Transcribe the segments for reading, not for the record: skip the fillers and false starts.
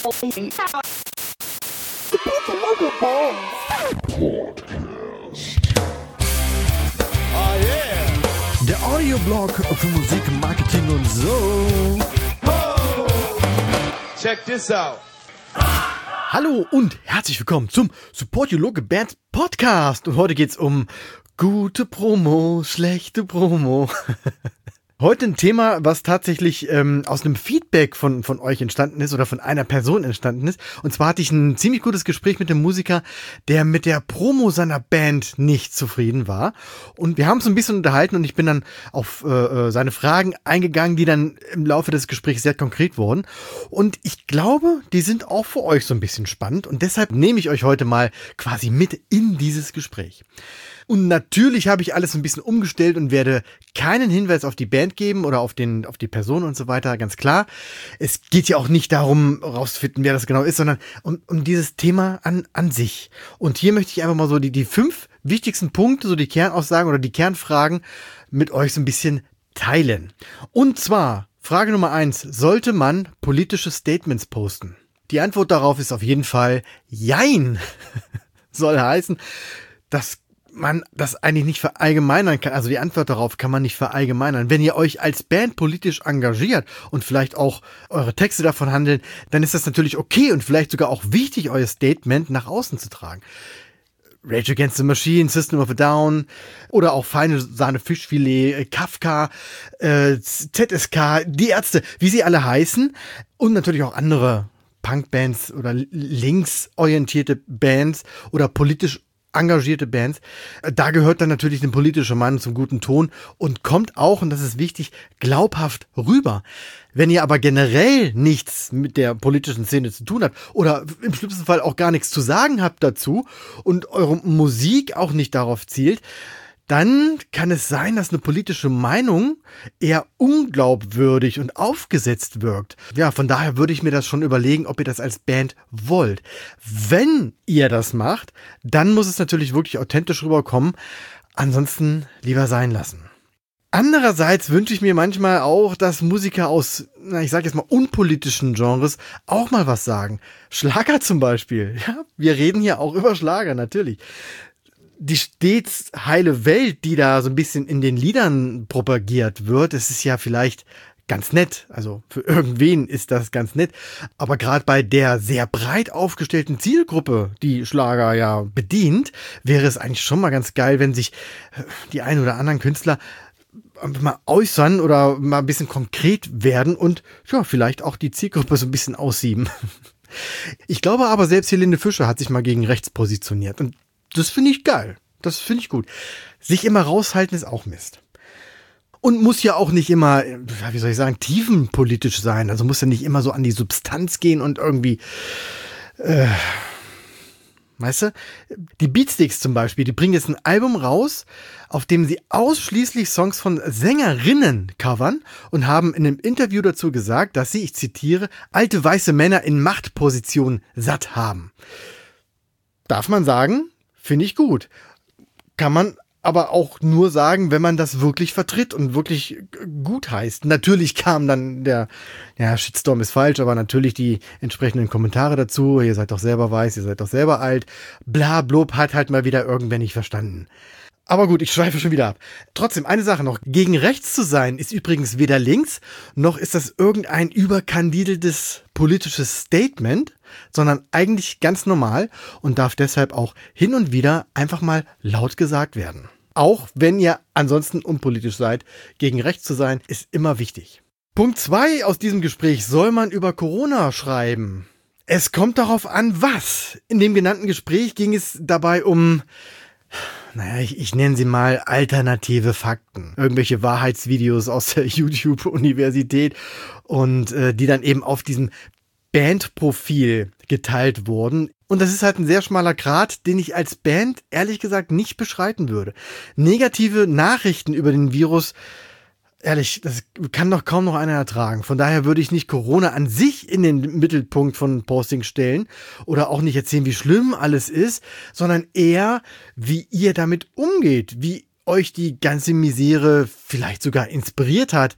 Der Audioblog für Musik, Marketing und so. Check this out. Hallo und herzlich willkommen zum Support Your Local Bands Podcast. Und heute geht's um gute Promo, schlechte Promo. Heute ein Thema, was tatsächlich aus einem Feedback von euch entstanden ist oder von einer Person entstanden ist. Und zwar hatte ich ein ziemlich gutes Gespräch mit dem Musiker, der mit der Promo seiner Band nicht zufrieden war. Und wir haben uns ein bisschen unterhalten und ich bin dann auf seine Fragen eingegangen, die dann im Laufe des Gesprächs sehr konkret wurden. Und ich glaube, die sind auch für euch so ein bisschen spannend. Und deshalb nehme ich euch heute mal quasi mit in dieses Gespräch. Und natürlich habe ich alles ein bisschen umgestellt und werde keinen Hinweis auf die Band geben oder auf die Person und so weiter, ganz klar. Es geht ja auch nicht darum, rauszufinden, wer das genau ist, sondern um dieses Thema an sich. Und hier möchte ich einfach mal so die 5 wichtigsten Punkte, so die Kernaussagen oder die Kernfragen mit euch so ein bisschen teilen. Und zwar, Frage Nummer 1, sollte man politische Statements posten? Die Antwort darauf ist auf jeden Fall Jein. Soll heißen, dass man das eigentlich nicht verallgemeinern kann. Also die Antwort darauf kann man nicht verallgemeinern. Wenn ihr euch als Band politisch engagiert und vielleicht auch eure Texte davon handeln, dann ist das natürlich okay und vielleicht sogar auch wichtig, euer Statement nach außen zu tragen. Rage Against the Machine, System of a Down oder auch Feine Sahne Fischfilet, Kafka, ZSK, die Ärzte, wie sie alle heißen und natürlich auch andere Punkbands oder linksorientierte Bands oder politisch engagierte Bands. Da gehört dann natürlich eine politische Meinung zum guten Ton und kommt auch, und das ist wichtig, glaubhaft rüber. Wenn ihr aber generell nichts mit der politischen Szene zu tun habt oder im schlimmsten Fall auch gar nichts zu sagen habt dazu und eure Musik auch nicht darauf zielt, dann kann es sein, dass eine politische Meinung eher unglaubwürdig und aufgesetzt wirkt. Ja, von daher würde ich mir das schon überlegen, ob ihr das als Band wollt. Wenn ihr das macht, dann muss es natürlich wirklich authentisch rüberkommen. Ansonsten lieber sein lassen. Andererseits wünsche ich mir manchmal auch, dass Musiker aus, ich sage jetzt mal, unpolitischen Genres auch mal was sagen. Schlager zum Beispiel. Ja, wir reden hier auch über Schlager, natürlich. Die stets heile Welt, die da so ein bisschen in den Liedern propagiert wird, es ist ja vielleicht ganz nett. Also für irgendwen ist das ganz nett. Aber gerade bei der sehr breit aufgestellten Zielgruppe, die Schlager ja bedient, wäre es eigentlich schon mal ganz geil, wenn sich die ein oder anderen Künstler mal äußern oder mal ein bisschen konkret werden und ja, vielleicht auch die Zielgruppe so ein bisschen aussieben. Ich glaube aber, selbst Helene Fischer hat sich mal gegen rechts positioniert und das finde ich geil. Das finde ich gut. Sich immer raushalten ist auch Mist. Und muss ja auch nicht immer, wie soll ich sagen, tiefenpolitisch sein. Also muss ja nicht immer so an die Substanz gehen und irgendwie, weißt du? Die Beatsticks zum Beispiel, die bringen jetzt ein Album raus, auf dem sie ausschließlich Songs von Sängerinnen covern und haben in einem Interview dazu gesagt, dass sie, ich zitiere, alte weiße Männer in Machtpositionen satt haben. Darf man sagen? Finde ich gut. Kann man aber auch nur sagen, wenn man das wirklich vertritt und wirklich gut heißt. Natürlich kam dann Shitstorm ist falsch, aber natürlich die entsprechenden Kommentare dazu. Ihr seid doch selber weiß, ihr seid doch selber alt. Bla, blub, hat halt mal wieder irgendwer nicht verstanden. Aber gut, ich schweife schon wieder ab. Trotzdem, eine Sache noch. Gegen rechts zu sein ist übrigens weder links, noch ist das irgendein überkandideltes politisches Statement, sondern eigentlich ganz normal und darf deshalb auch hin und wieder einfach mal laut gesagt werden. Auch wenn ihr ansonsten unpolitisch seid, gegen rechts zu sein, ist immer wichtig. Punkt 2 aus diesem Gespräch: Soll man über Corona schreiben? Es kommt darauf an, was. In dem genannten Gespräch ging es dabei um, ich nenne sie mal alternative Fakten. Irgendwelche Wahrheitsvideos aus der YouTube-Universität und die dann eben auf diesem Bandprofil geteilt wurden. Und das ist halt ein sehr schmaler Grat, den ich als Band ehrlich gesagt nicht beschreiten würde. Negative Nachrichten über den Virus, ehrlich, das kann doch kaum noch einer ertragen. Von daher würde ich nicht Corona an sich in den Mittelpunkt von Postings stellen oder auch nicht erzählen, wie schlimm alles ist, sondern eher, wie ihr damit umgeht, wie euch die ganze Misere vielleicht sogar inspiriert hat,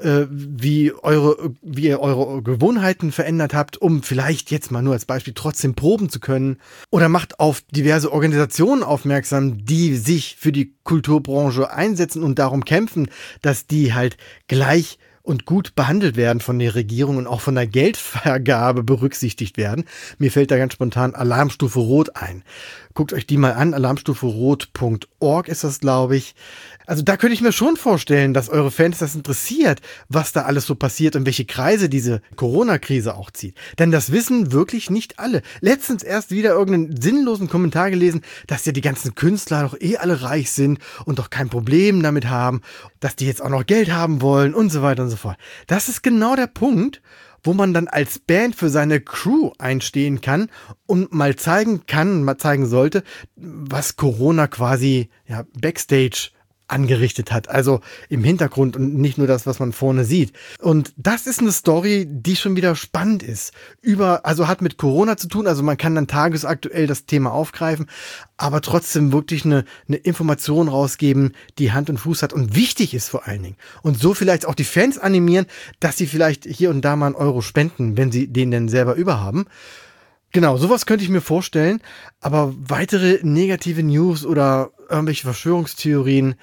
wie ihr eure Gewohnheiten verändert habt, um vielleicht jetzt mal nur als Beispiel trotzdem proben zu können. Oder macht auf diverse Organisationen aufmerksam, die sich für die Kulturbranche einsetzen und darum kämpfen, dass die halt gleich und gut behandelt werden von der Regierung und auch von der Geldvergabe berücksichtigt werden. Mir fällt da ganz spontan Alarmstufe Rot ein. Guckt euch die mal an, alarmstuferot.org ist das, glaube ich. Also da könnte ich mir schon vorstellen, dass eure Fans das interessiert, was da alles so passiert und welche Kreise diese Corona-Krise auch zieht. Denn das wissen wirklich nicht alle. Letztens erst wieder irgendeinen sinnlosen Kommentar gelesen, dass ja die ganzen Künstler doch alle reich sind und doch kein Problem damit haben, dass die jetzt auch noch Geld haben wollen und so weiter und so fort. Das ist genau der Punkt, wo man dann als Band für seine Crew einstehen kann und mal zeigen sollte, was Corona quasi Backstage angerichtet hat, also im Hintergrund und nicht nur das, was man vorne sieht. Und das ist eine Story, die schon wieder spannend ist. Also hat mit Corona zu tun, also man kann dann tagesaktuell das Thema aufgreifen, aber trotzdem wirklich eine Information rausgeben, die Hand und Fuß hat und wichtig ist vor allen Dingen. Und so vielleicht auch die Fans animieren, dass sie vielleicht hier und da mal einen Euro spenden, wenn sie den denn selber überhaben. Genau, sowas könnte ich mir vorstellen, aber weitere negative News oder irgendwelche Verschwörungstheorien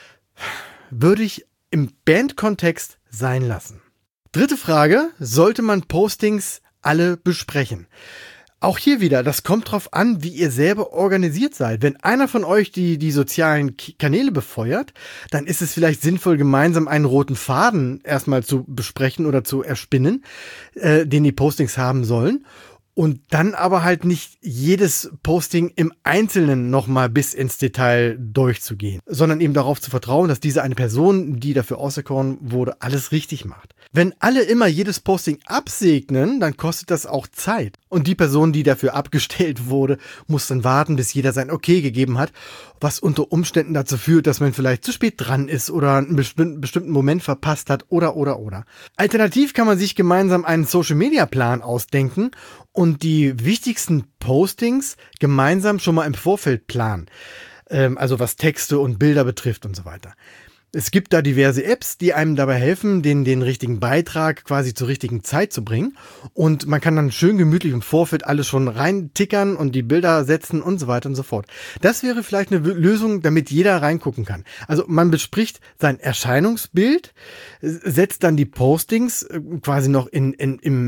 würde ich im Bandkontext sein lassen. Dritte Frage, sollte man Postings alle besprechen? Auch hier wieder, das kommt drauf an, wie ihr selber organisiert seid. Wenn einer von euch die sozialen Kanäle befeuert, dann ist es vielleicht sinnvoll, gemeinsam einen roten Faden erstmal zu besprechen oder zu erspinnen, den die Postings haben sollen. Und dann aber halt nicht jedes Posting im Einzelnen nochmal bis ins Detail durchzugehen, sondern eben darauf zu vertrauen, dass diese eine Person, die dafür auserkoren wurde, alles richtig macht. Wenn alle immer jedes Posting absegnen, dann kostet das auch Zeit. Und die Person, die dafür abgestellt wurde, muss dann warten, bis jeder sein Okay gegeben hat, was unter Umständen dazu führt, dass man vielleicht zu spät dran ist oder einen bestimmten Moment verpasst hat oder. Alternativ kann man sich gemeinsam einen Social-Media-Plan ausdenken und die wichtigsten Postings gemeinsam schon mal im Vorfeld planen. Also was Texte und Bilder betrifft und so weiter. Es gibt da diverse Apps, die einem dabei helfen, den richtigen Beitrag quasi zur richtigen Zeit zu bringen. Und man kann dann schön gemütlich im Vorfeld alles schon reintickern und die Bilder setzen und so weiter und so fort. Das wäre vielleicht eine Lösung, damit jeder reingucken kann. Also man bespricht sein Erscheinungsbild, setzt dann die Postings quasi noch im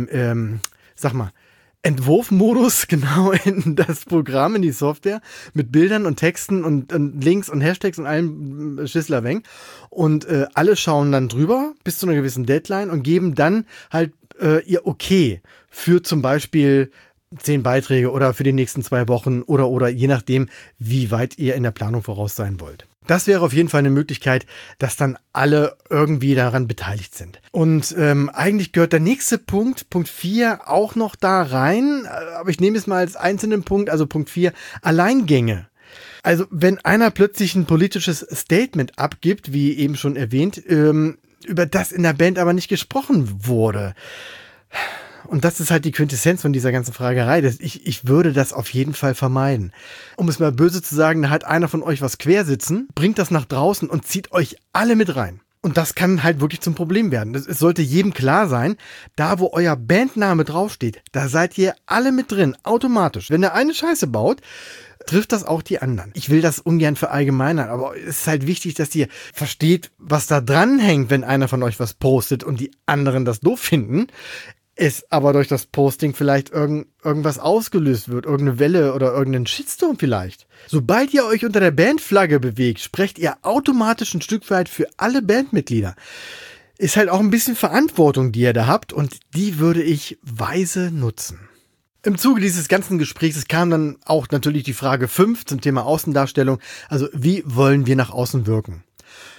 Entwurfmodus genau in das Programm, in die Software mit Bildern und Texten und Links und Hashtags und allem Schisslaweng. Und alle schauen dann drüber bis zu einer gewissen Deadline und geben dann halt ihr Okay für zum Beispiel 10 Beiträge oder für die nächsten 2 Wochen oder je nachdem, wie weit ihr in der Planung voraus sein wollt. Das wäre auf jeden Fall eine Möglichkeit, dass dann alle irgendwie daran beteiligt sind. Und eigentlich gehört der nächste Punkt, Punkt 4, auch noch da rein. Aber ich nehme es mal als einzelnen Punkt, also Punkt 4, Alleingänge. Also wenn einer plötzlich ein politisches Statement abgibt, wie eben schon erwähnt, über das in der Band aber nicht gesprochen wurde. Und das ist halt die Quintessenz von dieser ganzen Fragerei. Ich würde das auf jeden Fall vermeiden. Um es mal böse zu sagen, da hat einer von euch was quersitzen, bringt das nach draußen und zieht euch alle mit rein. Und das kann halt wirklich zum Problem werden. Es sollte jedem klar sein, da wo euer Bandname draufsteht, da seid ihr alle mit drin, automatisch. Wenn der eine Scheiße baut, trifft das auch die anderen. Ich will das ungern verallgemeinern, aber es ist halt wichtig, dass ihr versteht, was da dran hängt, wenn einer von euch was postet und die anderen das doof finden. Es aber durch das Posting vielleicht irgendwas ausgelöst wird, irgendeine Welle oder irgendein Shitstorm vielleicht. Sobald ihr euch unter der Bandflagge bewegt, sprecht ihr automatisch ein Stück weit für alle Bandmitglieder. Ist halt auch ein bisschen Verantwortung, die ihr da habt und die würde ich weise nutzen. Im Zuge dieses ganzen Gesprächs kam dann auch natürlich die Frage 5 zum Thema Außendarstellung. Also wie wollen wir nach außen wirken?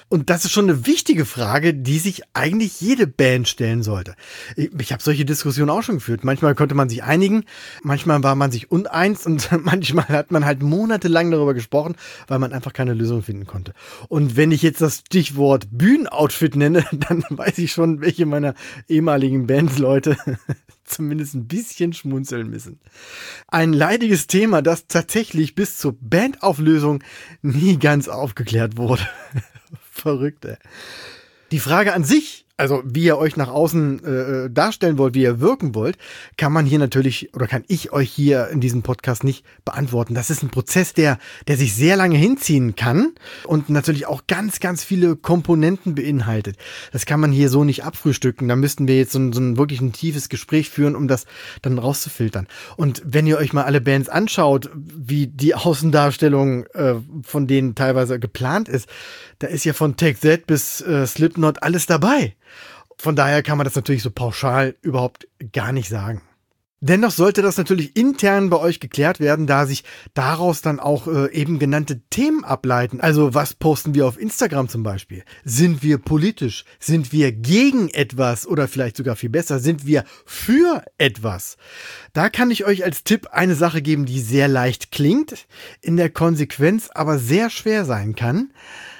Und das ist schon eine wichtige Frage, die sich eigentlich jede Band stellen sollte. Ich habe solche Diskussionen auch schon geführt. Manchmal konnte man sich einigen, manchmal war man sich uneins und manchmal hat man halt monatelang darüber gesprochen, weil man einfach keine Lösung finden konnte. Und wenn ich jetzt das Stichwort Bühnenoutfit nenne, dann weiß ich schon, welche meiner ehemaligen Bandleute zumindest ein bisschen schmunzeln müssen. Ein leidiges Thema, das tatsächlich bis zur Bandauflösung nie ganz aufgeklärt wurde. Verrückt, ey. Die Frage an sich, also wie ihr euch nach außen darstellen wollt, wie ihr wirken wollt, kann man hier natürlich, oder kann ich euch hier in diesem Podcast nicht beantworten. Das ist ein Prozess, der sich sehr lange hinziehen kann und natürlich auch ganz, ganz viele Komponenten beinhaltet. Das kann man hier so nicht abfrühstücken. Da müssten wir jetzt so ein wirklich ein tiefes Gespräch führen, um das dann rauszufiltern. Und wenn ihr euch mal alle Bands anschaut, wie die Außendarstellung von denen teilweise geplant ist, da ist ja von Take That bis Slipknot alles dabei. Von daher kann man das natürlich so pauschal überhaupt gar nicht sagen. Dennoch sollte das natürlich intern bei euch geklärt werden, da sich daraus dann auch eben genannte Themen ableiten. Also was posten wir auf Instagram zum Beispiel? Sind wir politisch? Sind wir gegen etwas? Oder vielleicht sogar viel besser, sind wir für etwas? Da kann ich euch als Tipp eine Sache geben, die sehr leicht klingt, in der Konsequenz aber sehr schwer sein kann.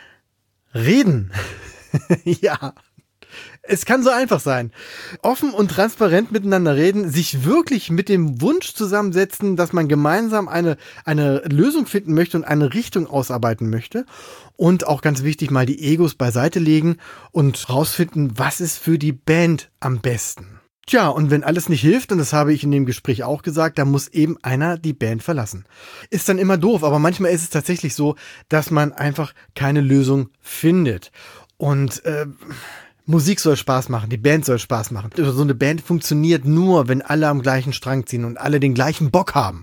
Reden. Ja. Es kann so einfach sein. Offen und transparent miteinander reden, sich wirklich mit dem Wunsch zusammensetzen, dass man gemeinsam eine Lösung finden möchte und eine Richtung ausarbeiten möchte. Und auch ganz wichtig, mal die Egos beiseite legen und rausfinden, was ist für die Band am besten. Tja, und wenn alles nicht hilft, und das habe ich in dem Gespräch auch gesagt, dann muss eben einer die Band verlassen. Ist dann immer doof, aber manchmal ist es tatsächlich so, dass man einfach keine Lösung findet. Und Musik soll Spaß machen, die Band soll Spaß machen. So eine Band funktioniert nur, wenn alle am gleichen Strang ziehen und alle den gleichen Bock haben.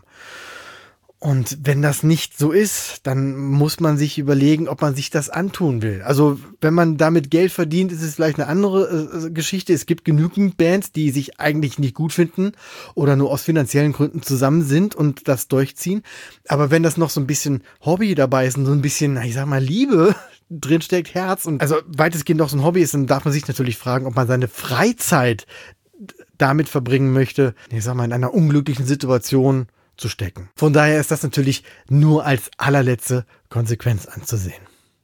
Und wenn das nicht so ist, dann muss man sich überlegen, ob man sich das antun will. Also wenn man damit Geld verdient, ist es vielleicht eine andere Geschichte. Es gibt genügend Bands, die sich eigentlich nicht gut finden oder nur aus finanziellen Gründen zusammen sind und das durchziehen. Aber wenn das noch so ein bisschen Hobby dabei ist und so ein bisschen, ich sag mal, Liebe drin steckt, Herz und also weitestgehend auch so ein Hobby ist, dann darf man sich natürlich fragen, ob man seine Freizeit damit verbringen möchte, ich sag mal, in einer unglücklichen Situation zu stecken. Von daher ist das natürlich nur als allerletzte Konsequenz anzusehen.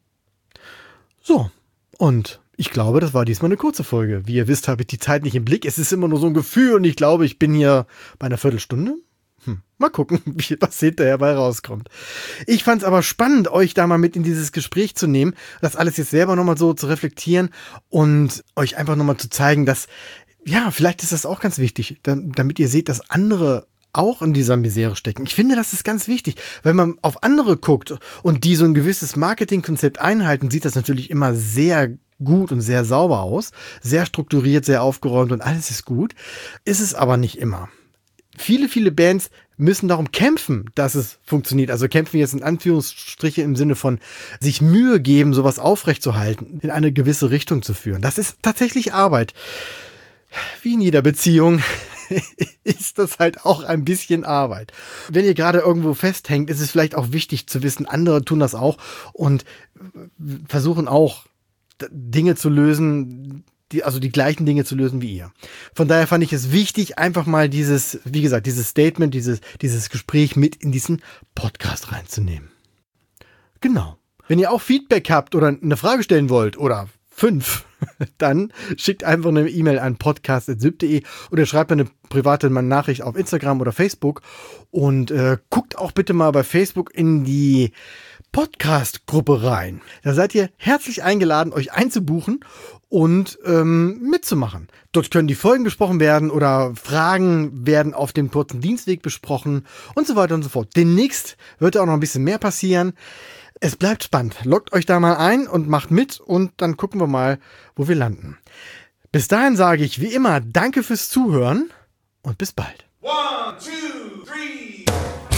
So, und ich glaube, das war diesmal eine kurze Folge. Wie ihr wisst, habe ich die Zeit nicht im Blick. Es ist immer nur so ein Gefühl und ich glaube, ich bin hier bei einer Viertelstunde. Mal gucken, was hinterher bei rauskommt. Ich fand es aber spannend, euch da mal mit in dieses Gespräch zu nehmen, das alles jetzt selber nochmal so zu reflektieren und euch einfach nochmal zu zeigen, dass, ja, vielleicht ist das auch ganz wichtig, damit ihr seht, dass andere auch in dieser Misere stecken. Ich finde, das ist ganz wichtig. Wenn man auf andere guckt und die so ein gewisses Marketingkonzept einhalten, sieht das natürlich immer sehr gut und sehr sauber aus, sehr strukturiert, sehr aufgeräumt und alles ist gut. Ist es aber nicht immer. Viele Bands müssen darum kämpfen, dass es funktioniert. Also kämpfen jetzt in Anführungsstriche im Sinne von sich Mühe geben, sowas aufrechtzuerhalten, in eine gewisse Richtung zu führen. Das ist tatsächlich Arbeit. Wie in jeder Beziehung ist das halt auch ein bisschen Arbeit. Wenn ihr gerade irgendwo festhängt, ist es vielleicht auch wichtig zu wissen, andere tun das auch und versuchen auch Dinge zu lösen, die gleichen Dinge zu lösen wie ihr. Von daher fand ich es wichtig, einfach mal dieses Statement, dieses Gespräch mit in diesen Podcast reinzunehmen. Genau. Wenn ihr auch Feedback habt oder eine Frage stellen wollt oder 5, dann schickt einfach eine E-Mail an podcast@syp.de oder schreibt mir eine private Nachricht auf Instagram oder Facebook und guckt auch bitte mal bei Facebook in die Podcast-Gruppe rein. Da seid ihr herzlich eingeladen, euch einzubuchen und mitzumachen. Dort können die Folgen besprochen werden oder Fragen werden auf dem kurzen Dienstweg besprochen und so weiter und so fort. Demnächst wird auch noch ein bisschen mehr passieren. Es bleibt spannend. Loggt euch da mal ein und macht mit und dann gucken wir mal, wo wir landen. Bis dahin sage ich wie immer danke fürs Zuhören und bis bald. 1, 2, 3.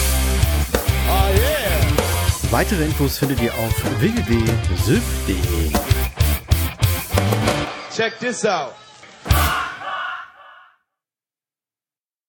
Oh yeah. Weitere Infos findet ihr auf www.syp.de. Check this out.